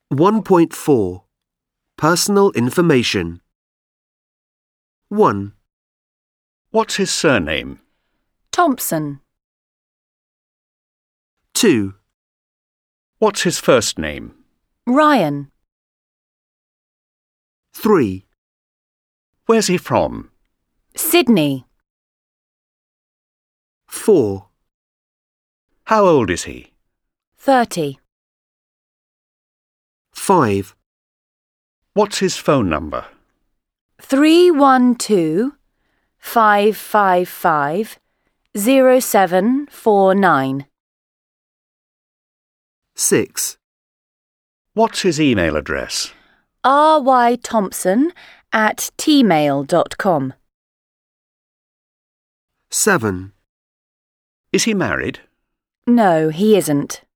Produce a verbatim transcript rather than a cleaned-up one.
one point four. Personal information. one. What's his surname? Thompson. two. What's his first name? Ryan. three. Where's he from? Sydney. four. How old is he? Thirty. five. What's his phone number? Three one two five five five zero seven four nine. six. What's his email address? R Y Thompson at tmail dot com. seven. Is he married? No, he isn't.